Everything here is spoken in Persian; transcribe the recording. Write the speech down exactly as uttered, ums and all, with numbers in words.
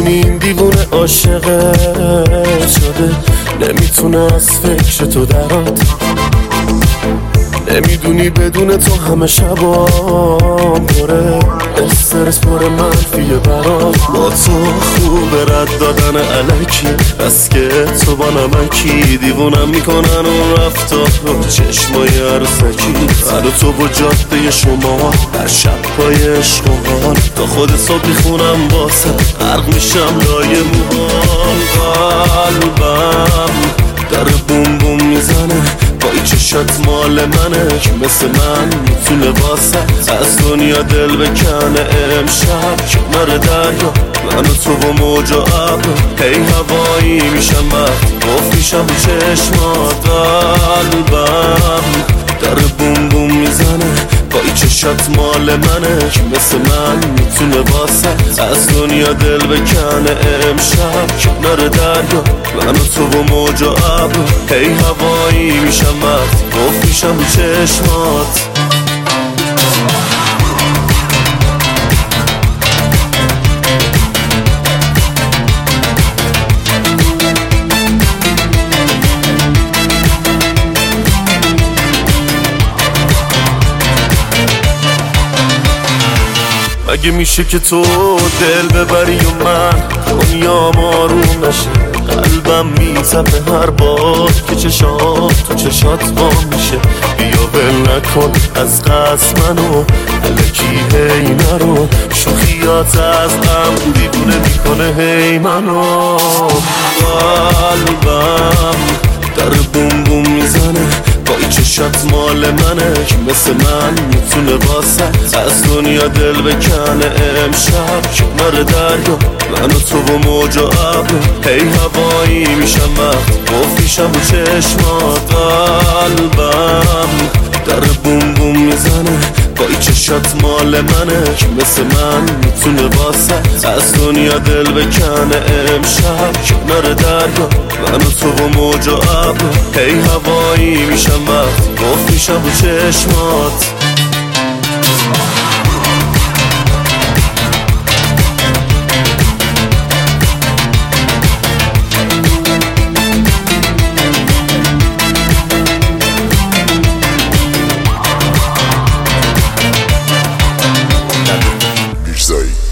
میدونی این دیوونه عاشقه شده، نمیتونه از فکر تو درات. نمیدونی بدون تو همه شبام پره، استرس پر منفیه برام. با تو خوبه رد دادن علکی، بس که تو با نمکی دیوونم میکنن اون رفتار رو چشمای عروسکی. من تو با جاده شما هر شب پای عشق و حال، تا خود صبح میخونم واسه غرق میشم لای موهام. قلبم در بوم بوم میزنه، با این چشات مال منه که مثل من میتونه واسه از دنیا دل بکنه. امشب کنار دریا من و تو با موج و ابر، هی هوایی میشم وقتی گفت میشم رو چشمات. قلبم در بوم بوم میزنه، با این چشات مال منه که مثل من میتونه واسه از دنیا دل بکنه. امشب کنار دریا من و تو با موج و ابر، هی هوایی میشم وقتی گفت میشم رو چشمات. اگه میشه که تو دل ببری و من دنیا آروم نشه، قلبم میتپه هر بار که چشات تو چشات با میشه. بیا ول نکن از قصد منو، الکی هی نرو، شوخیات از غم دیوونه میکنه هی منو. قلبم در بوم بوم میزنه، با این چشات مال منه که مثل من میتونه واسه از دنیا دل بکنه. امشب کنار دریا من و تو با موج و ابر، هی هوایی میشم وقتی گفت میشم رو چشمات. قلبم در بوم بوم میزنه، با این چشات مال منه که مثل من میتونه واسه از دنیا دل بکنه. امشب کنار دریا من و تو با موج و ابر، هی هوایی میشم وقتی گفت میشم رو چشمات. Say